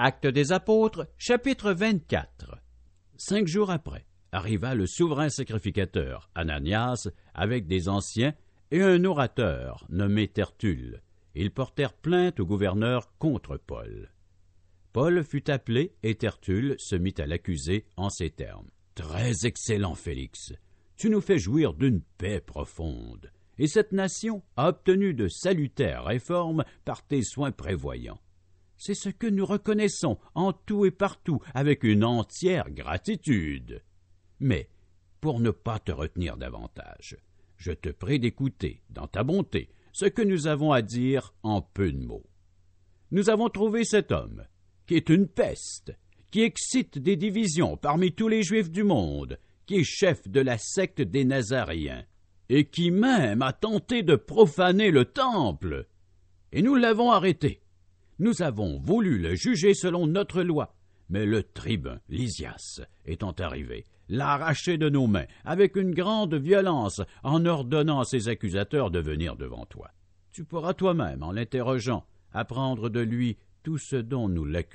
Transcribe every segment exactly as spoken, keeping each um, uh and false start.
Actes des Apôtres, chapitre vingt-quatre. Cinq jours après, arriva le souverain sacrificateur, Ananias, avec des anciens et un orateur nommé Tertulle. Ils portèrent plainte au gouverneur contre Paul. Paul fut appelé et Tertulle se mit à l'accuser en ces termes. « Très excellent Félix, tu nous fais jouir d'une paix profonde, et cette nation a obtenu de salutaires réformes par tes soins prévoyants. C'est ce que nous reconnaissons en tout et partout avec une entière gratitude. Mais, pour ne pas te retenir davantage, je te prie d'écouter, dans ta bonté, ce que nous avons à dire en peu de mots. Nous avons trouvé cet homme, qui est une peste, qui excite des divisions parmi tous les Juifs du monde, qui est chef de la secte des Nazaréens, et qui même a tenté de profaner le temple. Et nous l'avons arrêté. Nous avons voulu le juger selon notre loi, mais le tribun, Lysias, étant arrivé, l'a arraché de nos mains avec une grande violence en ordonnant à ses accusateurs de venir devant toi. Tu pourras toi-même, en l'interrogeant, apprendre de lui tout ce dont nous l'accusons. »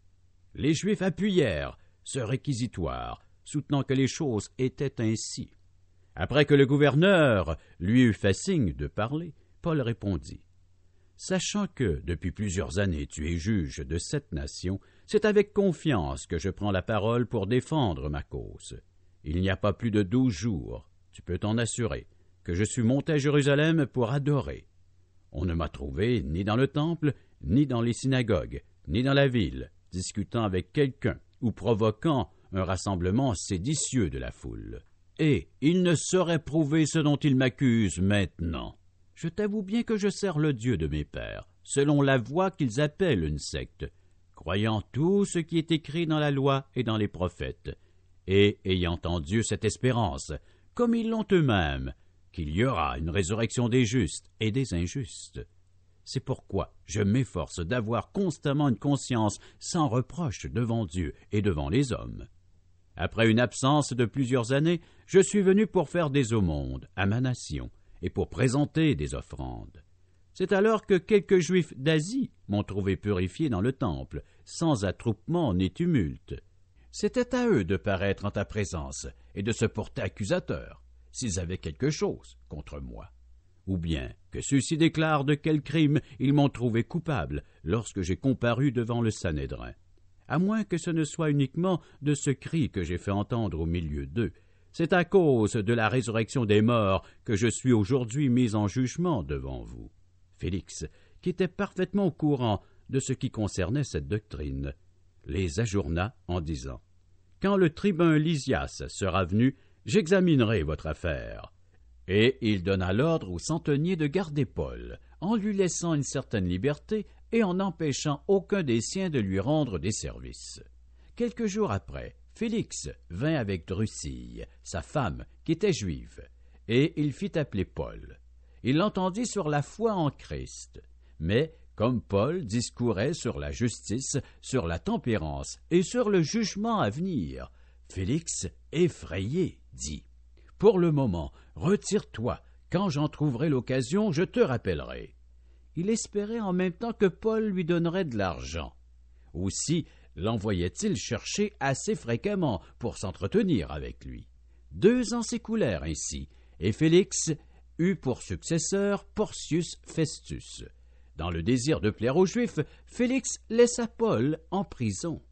Les Juifs appuyèrent ce réquisitoire, soutenant que les choses étaient ainsi. Après que le gouverneur lui eut fait signe de parler, Paul répondit. « Sachant que, depuis plusieurs années, tu es juge de cette nation, c'est avec confiance que je prends la parole pour défendre ma cause. Il n'y a pas plus de douze jours, tu peux t'en assurer, que je suis monté à Jérusalem pour adorer. On ne m'a trouvé ni dans le temple, ni dans les synagogues, ni dans la ville, discutant avec quelqu'un ou provoquant un rassemblement séditieux de la foule. Et il ne saurait prouver ce dont il m'accuse maintenant. Je t'avoue bien que je sers le Dieu de mes pères, selon la voie qu'ils appellent une secte, croyant tout ce qui est écrit dans la loi et dans les prophètes, et ayant en Dieu cette espérance, comme ils l'ont eux-mêmes, qu'il y aura une résurrection des justes et des injustes. C'est pourquoi je m'efforce d'avoir constamment une conscience sans reproche devant Dieu et devant les hommes. Après une absence de plusieurs années, je suis venu pour faire des aumônes à ma nation et pour présenter des offrandes. C'est alors que quelques Juifs d'Asie m'ont trouvé purifié dans le temple, sans attroupement ni tumulte. C'était à eux de paraître en ta présence et de se porter accusateurs, s'ils avaient quelque chose contre moi. Ou bien que ceux-ci déclarent de quel crime ils m'ont trouvé coupable lorsque j'ai comparu devant le Sanhédrin. À moins que ce ne soit uniquement de ce cri que j'ai fait entendre au milieu d'eux. C'est à cause de la résurrection des morts que je suis aujourd'hui mis en jugement devant vous. » Félix, qui était parfaitement au courant de ce qui concernait cette doctrine, les ajourna en disant « Quand le tribun Lysias sera venu, j'examinerai votre affaire. » Et il donna l'ordre au centenier de garder Paul, en lui laissant une certaine liberté et en n'empêchant aucun des siens de lui rendre des services. Quelques jours après, Félix vint avec Drusille, sa femme, qui était juive, et il fit appeler Paul. Il l'entendit sur la foi en Christ, mais comme Paul discourait sur la justice, sur la tempérance et sur le jugement à venir, Félix, effrayé, dit « Pour le moment, retire-toi, quand j'en trouverai l'occasion, je te rappellerai. » Il espérait en même temps que Paul lui donnerait de l'argent. Aussi l'envoyait-il chercher assez fréquemment pour s'entretenir avec lui. Deux ans s'écoulèrent ainsi, et Félix eut pour successeur Porcius Festus. Dans le désir de plaire aux Juifs, Félix laissa Paul en prison.